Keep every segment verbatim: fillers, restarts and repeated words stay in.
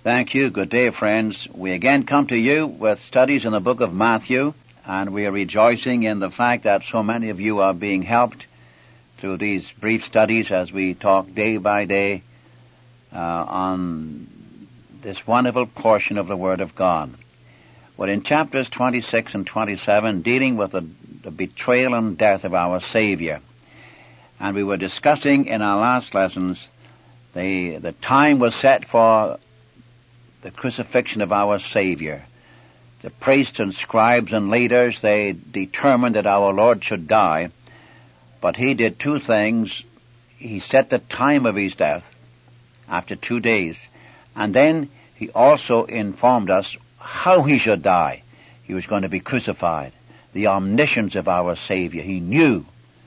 Thank you. Good day, friends. We again come to you with studies in the book of Matthew, and we are rejoicing in the fact that so many of you are being helped through these brief studies as we talk day by day uh, on this wonderful portion of the Word of God. We're in chapters twenty-six and twenty-seven, dealing with the, the betrayal and death of our Savior. And we were discussing in our last lessons the, the time was set for the crucifixion of our Savior. The priests and scribes and leaders, they determined that our Lord should die, but he did two things. He set the time of his death after two days, and then he also informed us how he should die. He was going to be crucified. The omniscience of our Savior. He knew.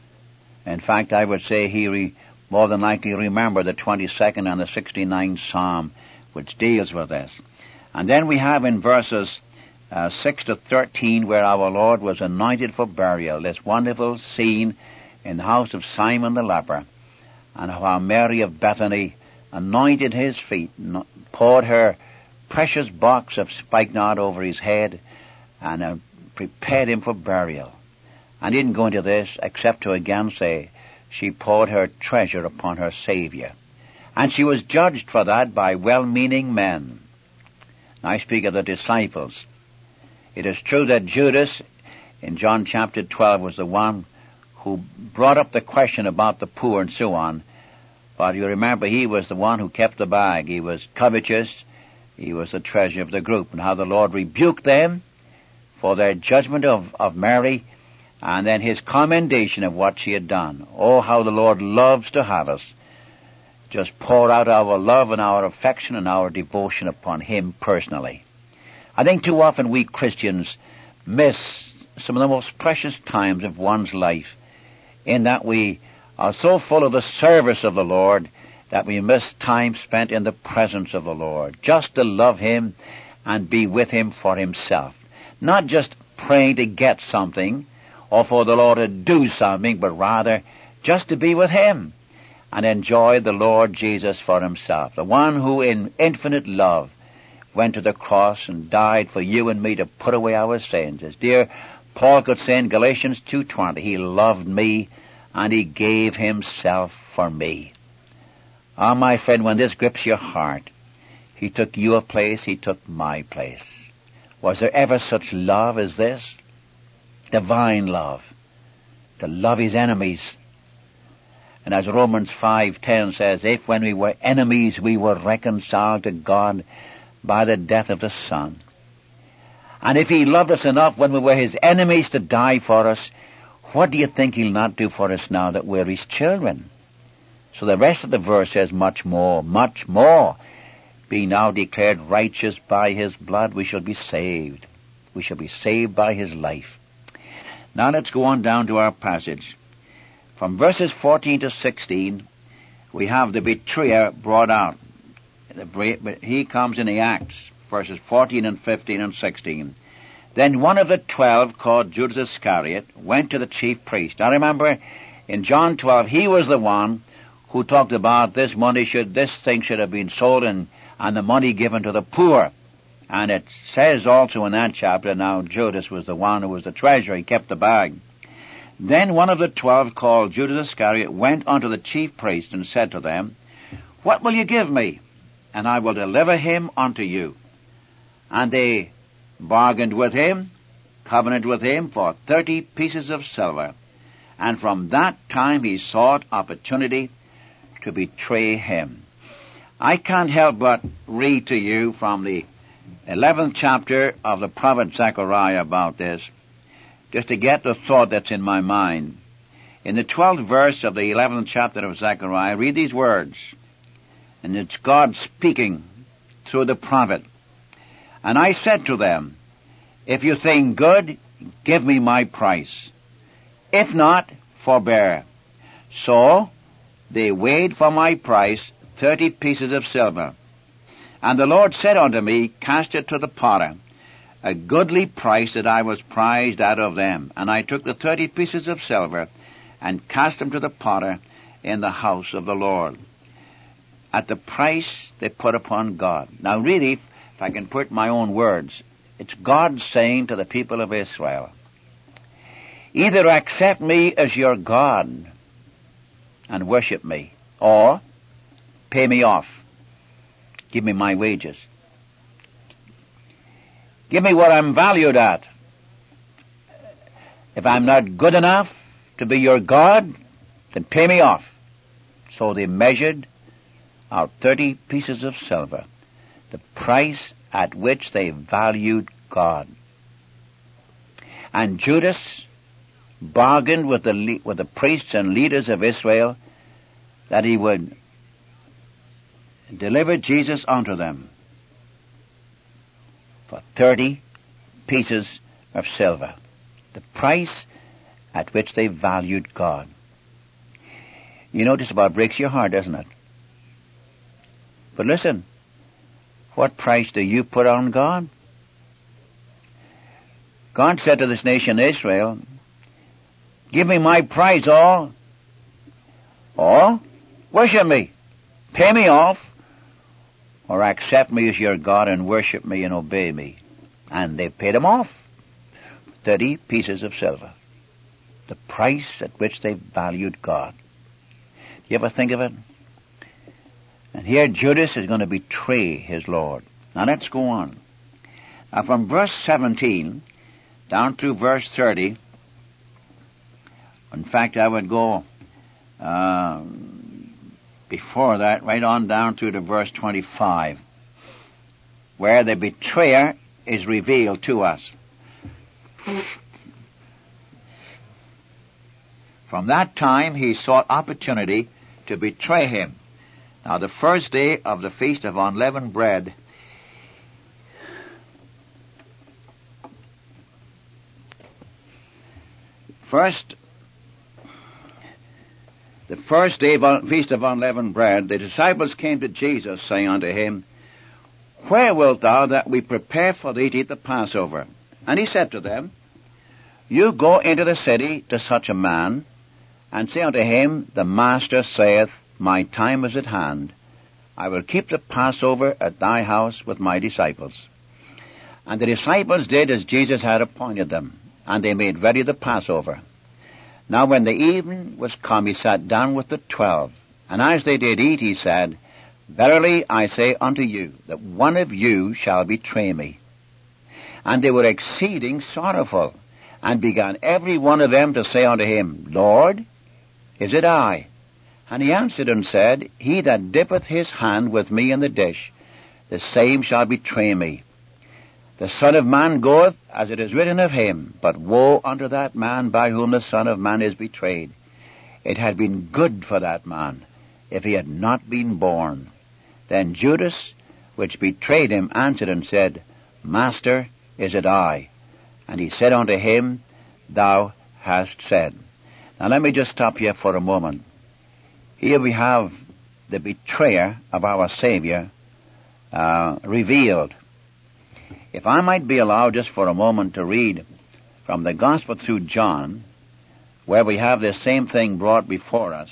In fact, I would say he re, more than likely remembered the twenty-second and the sixty-ninth Psalm, which deals with this. And then we have in verses uh, six to thirteen where our Lord was anointed for burial, this wonderful scene in the house of Simon the leper, and how Mary of Bethany anointed his feet, poured her precious box of spikenard over his head, and uh, prepared him for burial. I didn't go into this except to again say she poured her treasure upon her Savior. And she was judged for that by well-meaning men. Now I speak of the disciples. It is true that Judas, in John chapter twelve, was the one who brought up the question about the poor and so on. But you remember, he was the one who kept the bag. He was covetous. He was the treasure of the group. And how the Lord rebuked them for their judgment of, of Mary, and then his commendation of what she had done. Oh, how the Lord loves to have us just pour out our love and our affection and our devotion upon him personally. I think too often we Christians miss some of the most precious times of one's life in that we are so full of the service of the Lord that we miss time spent in the presence of the Lord, just to love him and be with him for himself. Not just praying to get something or for the Lord to do something, but rather just to be with him and enjoy the Lord Jesus for himself, the one who in infinite love went to the cross and died for you and me to put away our sins. As dear Paul could say in Galatians two twenty, he loved me and he gave himself for me. Ah, my friend, when this grips your heart, he took your place, he took my place. Was there ever such love as this? Divine love. To love his enemies. And as Romans five ten says, if when we were enemies we were reconciled to God by the death of the Son. And if he loved us enough when we were his enemies to die for us, what do you think he'll not do for us now that we're his children? So the rest of the verse says much more, much more. Being now declared righteous by his blood, we shall be saved. We shall be saved by his life. Now let's go on down to our passage. From verses fourteen to sixteen, we have the betrayer brought out. He comes in the Acts, verses fourteen and fifteen and sixteen. Then one of the twelve, called Judas Iscariot, went to the chief priest. Now remember, in John twelve, he was the one who talked about this money should, this thing should have been sold and, and the money given to the poor. And it says also in that chapter, now Judas was the one who was the treasurer, he kept the bag. Then one of the twelve, called Judas Iscariot, went unto the chief priests and said to them, what will you give me? And I will deliver him unto you. And they bargained with him, covenanted with him for thirty pieces of silver. And from that time he sought opportunity to betray him. I can't help but read to you from the eleventh chapter of the prophet Zechariah about this, just to get the thought that's in my mind. In the twelfth verse of the eleventh chapter of Zechariah, read these words, and it's God speaking through the prophet. And I said to them, if you think good, give me my price. If not, forbear. So they weighed for my price thirty pieces of silver. And the Lord said unto me, cast it to the potter, a goodly price that I was prized out of them. And I took the thirty pieces of silver, and cast them to the potter in the house of the Lord. At the price they put upon God. Now really, if I can put my own words, it's God saying to the people of Israel, either accept me as your God and worship me, or pay me off. Give me my wages. Give me what I'm valued at. If I'm not good enough to be your God, then pay me off. So they measured out thirty pieces of silver, the price at which they valued God. And Judas bargained with the, with the priests and leaders of Israel that he would deliver Jesus unto them for thirty pieces of silver, the price at which they valued God. You know, just about breaks your heart, doesn't it? But listen, what price do you put on God? God said to this nation Israel, give me my price all, or worship me, pay me off, or accept me as your God and worship me and obey me. And they paid him off. Thirty pieces of silver. The price at which they valued God. Do you ever think of it? And here Judas is going to betray his Lord. Now let's go on. Now from verse seventeen down through verse thirty, in fact I would go uh, before that, right on down through to verse twenty-five, where the betrayer is revealed to us. From that time he sought opportunity to betray him. Now the first day of the feast of unleavened bread, first, the first day of the feast of unleavened bread, the disciples came to Jesus, saying unto him, where wilt thou that we prepare for thee to eat the Passover? And he said to them, you go into the city to such a man, and say unto him, the Master saith, my time is at hand. I will keep the Passover at thy house with my disciples. And the disciples did as Jesus had appointed them, and they made ready the Passover. Now when the evening was come, he sat down with the twelve. And as they did eat, he said, verily I say unto you, that one of you shall betray me. And they were exceeding sorrowful, and began every one of them to say unto him, Lord, is it I? And he answered and said, he that dippeth his hand with me in the dish, the same shall betray me. The Son of Man goeth, as it is written of him, but woe unto that man by whom the Son of Man is betrayed. It had been good for that man, if he had not been born. Then Judas, which betrayed him, answered and said, Master, is it I? And he said unto him, thou hast said. Now let me just stop here for a moment. Here we have the betrayer of our Savior uh, revealed. If I might be allowed just for a moment to read from the Gospel through John, where we have this same thing brought before us.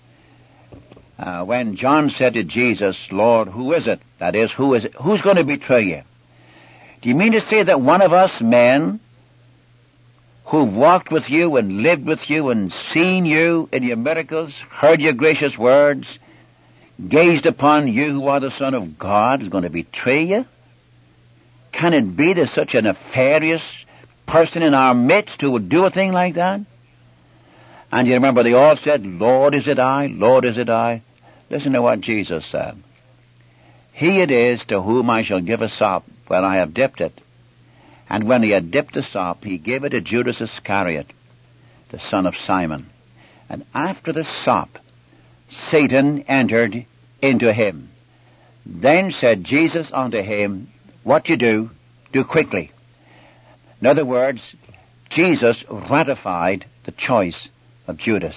Uh, when John said to Jesus, Lord, who is it? That is, who is it? Who's going to betray you? Do you mean to say that one of us men who've walked with you and lived with you and seen you in your miracles, heard your gracious words, gazed upon you who are the Son of God, is going to betray you? Can it be there's such a nefarious person in our midst who would do a thing like that? And you remember they all said, Lord, is it I? Lord, is it I? Listen to what Jesus said. He it is to whom I shall give a sop when I have dipped it. And when he had dipped the sop, he gave it to Judas Iscariot, the son of Simon. And after the sop, Satan entered into him. Then said Jesus unto him, what you do, do quickly. In other words, Jesus ratified the choice of Judas.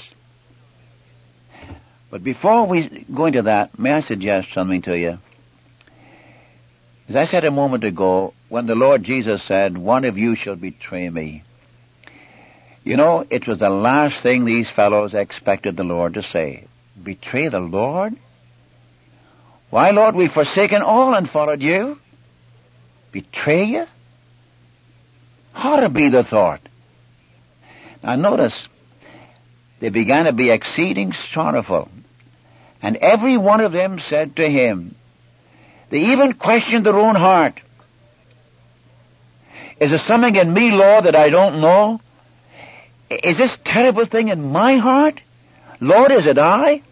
But before we go into that, may I suggest something to you? As I said a moment ago, when the Lord Jesus said, one of you shall betray me, you know, it was the last thing these fellows expected the Lord to say. Betray the Lord? Why, Lord, we've forsaken all and followed you. Betray you? How to be the thought? Now notice, they began to be exceeding sorrowful. And every one of them said to him, they even questioned their own heart. Is there something in me, Lord, that I don't know? Is this terrible thing in my heart? Lord, is it I?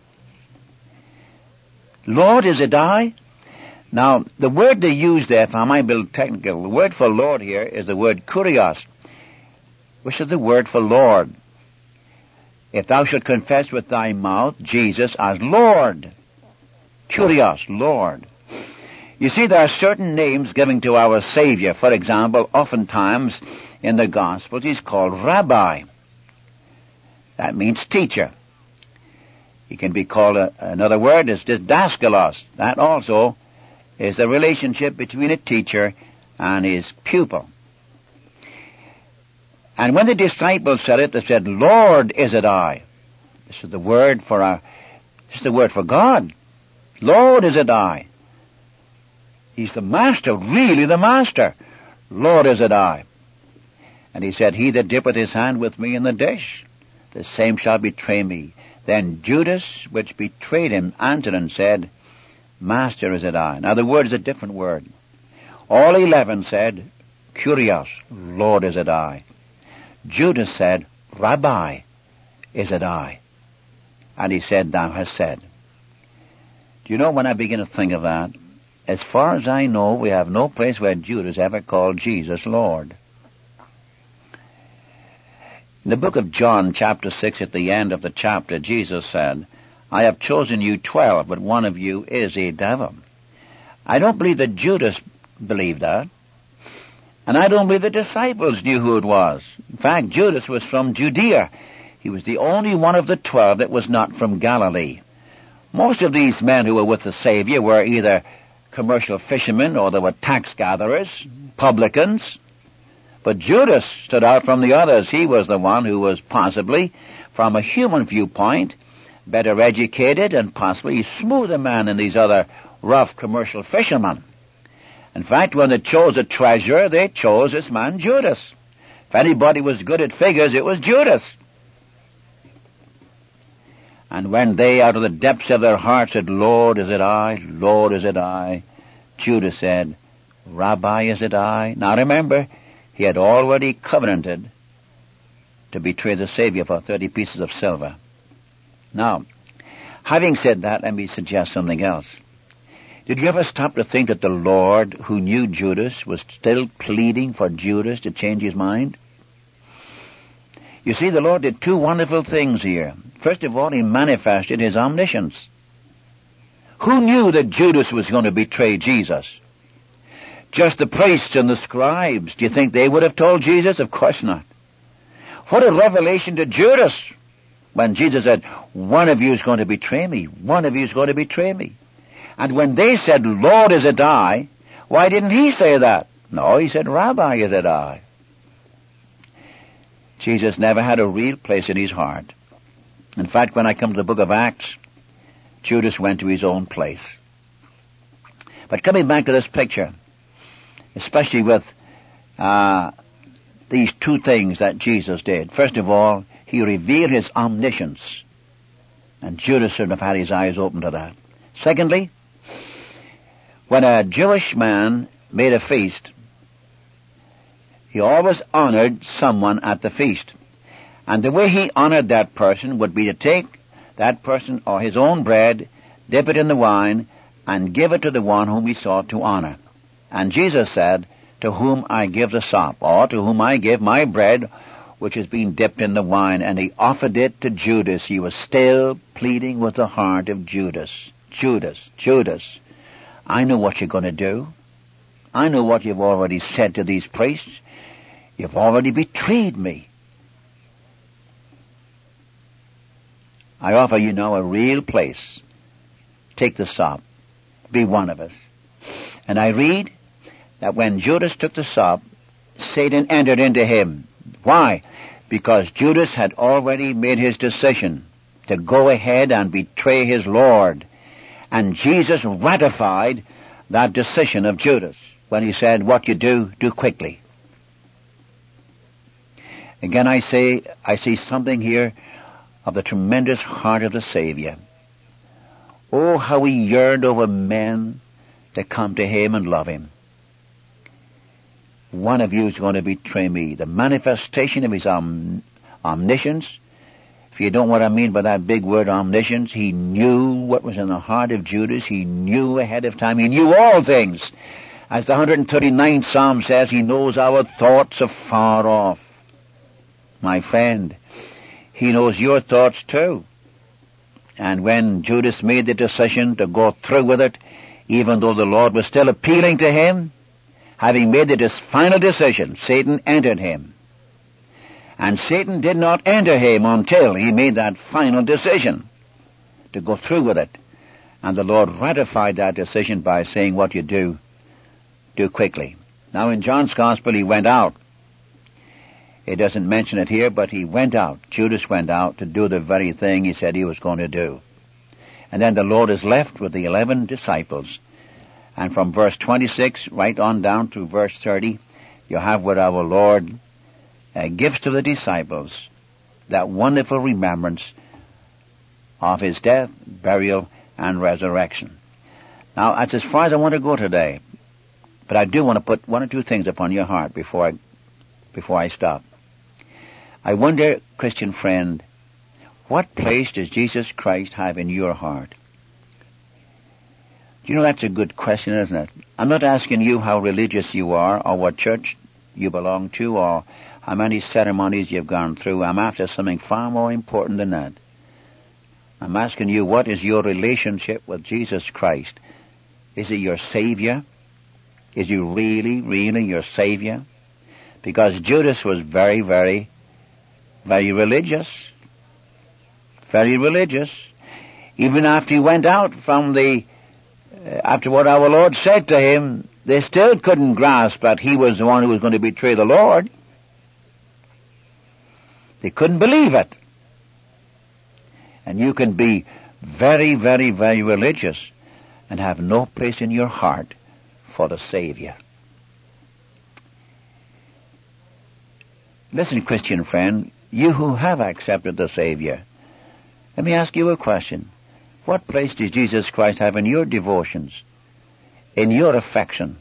Lord, is it I? Now, the word they use there, if I might be technical, the word for Lord here is the word kurios, which is the word for Lord. If thou should confess with thy mouth Jesus as Lord. Kurios, Lord. You see, there are certain names given to our Savior. For example, oftentimes in the Gospels he's called Rabbi. That means teacher. He can be called, a, another word is didaskalos. That also is the relationship between a teacher and his pupil. And when the disciples said it, they said, Lord, is it I? This is the word for our, this is the word for God. Lord, is it I? He's the master, really the master. Lord, is it I? And he said, he that dippeth his hand with me in the dish, the same shall betray me. Then Judas, which betrayed him, answered and said, Master, is it I? Now the word is a different word. All eleven said, Kurios, Lord, is it I? Judas said, Rabbi, is it I? And he said, thou hast said. Do you know, when I begin to think of that, as far as I know, we have no place where Judas ever called Jesus Lord. In the book of John, chapter six, at the end of the chapter, Jesus said, I have chosen you twelve, but one of you is a devil. I don't believe that Judas believed that. And I don't believe the disciples knew who it was. In fact, Judas was from Judea. He was the only one of the twelve that was not from Galilee. Most of these men who were with the Savior were either commercial fishermen or they were tax gatherers, publicans. But Judas stood out from the others. He was the one who was possibly, from a human viewpoint, better educated and possibly a smoother man than these other rough commercial fishermen. In fact, when they chose a treasurer, they chose this man Judas. If anybody was good at figures, it was Judas. And when they, out of the depths of their hearts, said, Lord, is it I? Lord, is it I? Judas said, Rabbi, is it I? Now remember, he had already covenanted to betray the Savior for thirty pieces of silver. Now, having said that, let me suggest something else. Did you ever stop to think that the Lord, who knew Judas, was still pleading for Judas to change his mind? You see, the Lord did two wonderful things here. First of all, he manifested his omniscience. Who knew that Judas was going to betray Jesus? Just the priests and the scribes. Do you think they would have told Jesus? Of course not. What a revelation to Judas when Jesus said, one of you is going to betray me. One of you is going to betray me. And when they said, Lord, is it I? Why didn't he say that? No, he said, Rabbi, is it I? Jesus never had a real place in his heart. In fact, when I come to the book of Acts, Judas went to his own place. But coming back to this picture, especially with uh, these two things that Jesus did. First of all, he revealed his omniscience. And Judas should have had his eyes open to that. Secondly, when a Jewish man made a feast, he always honored someone at the feast. And the way he honored that person would be to take that person or his own bread, dip it in the wine, and give it to the one whom he sought to honor. And Jesus said, to whom I give the sop, or to whom I give my bread, which is being dipped in the wine. And he offered it to Judas. He was still pleading with the heart of Judas. Judas, Judas, I know what you're going to do. I know what you've already said to these priests. You've already betrayed me. I offer you now a real place. Take the sop. Be one of us. And I read that when Judas took the sop, Satan entered into him. Why? Because Judas had already made his decision to go ahead and betray his Lord. And Jesus ratified that decision of Judas when he said, what you do, do quickly. Again, I say, I see something here of the tremendous heart of the Savior. Oh, how he yearned over men to come to him and love him. One of you is going to betray me. The manifestation of his om- omniscience. If you don't know what I mean by that big word omniscience, he knew what was in the heart of Judas. He knew ahead of time. He knew all things. As the one hundred thirty-ninth Psalm says, he knows our thoughts afar off. My friend, he knows your thoughts too. And when Judas made the decision to go through with it, even though the Lord was still appealing to him, having made the final decision, Satan entered him. And Satan did not enter him until he made that final decision to go through with it. And the Lord ratified that decision by saying, what you do, do quickly. Now in John's Gospel, he went out. It doesn't mention it here, but he went out. Judas went out to do the very thing he said he was going to do. And then the Lord is left with the eleven disciples. And from verse twenty-six right on down to verse thirty, you have what our Lord uh, gives to the disciples, that wonderful remembrance of his death, burial, and resurrection. Now, that's as far as I want to go today. But I do want to put one or two things upon your heart before I, before I stop. I wonder, Christian friend, what place does Jesus Christ have in your heart? Do you know that's a good question, isn't it? I'm not asking you how religious you are, or what church you belong to, or how many ceremonies you've gone through. I'm after something far more important than that. I'm asking you, what is your relationship with Jesus Christ? Is he your Savior? Is he really, really your Savior? Because Judas was very, very, very religious. Very religious. Even after he went out from the, uh, after what our Lord said to him, they still couldn't grasp that he was the one who was going to betray the Lord. They couldn't believe it. And you can be very, very, very religious and have no place in your heart for the Savior. Listen, Christian friend, you who have accepted the Savior, let me ask you a question. What place does Jesus Christ have in your devotions, in your affection?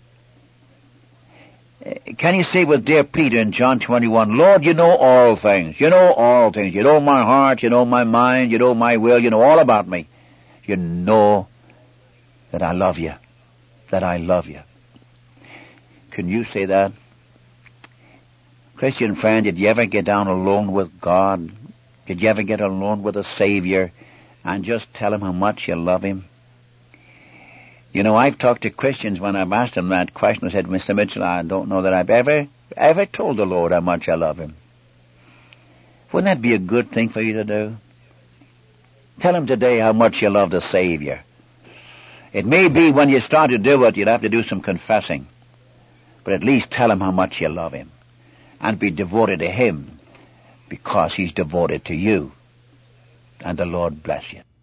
Can you say with dear Peter in John twenty-one, Lord, you know all things. You know all things. You know my heart. You know my mind. You know my will. You know all about me. You know that I love you. That I love you. Can you say that? Christian friend, did you ever get down alone with God? Did you ever get alone with a Savior and just tell him how much you love him? You know, I've talked to Christians when I've asked them that question. I said, Mister Mitchell, I don't know that I've ever, ever told the Lord how much I love him. Wouldn't that be a good thing for you to do? Tell him today how much you love the Savior. It may be when you start to do it, you'd have to do some confessing. But at least tell him how much you love him. And be devoted to him because he's devoted to you. And the Lord bless you.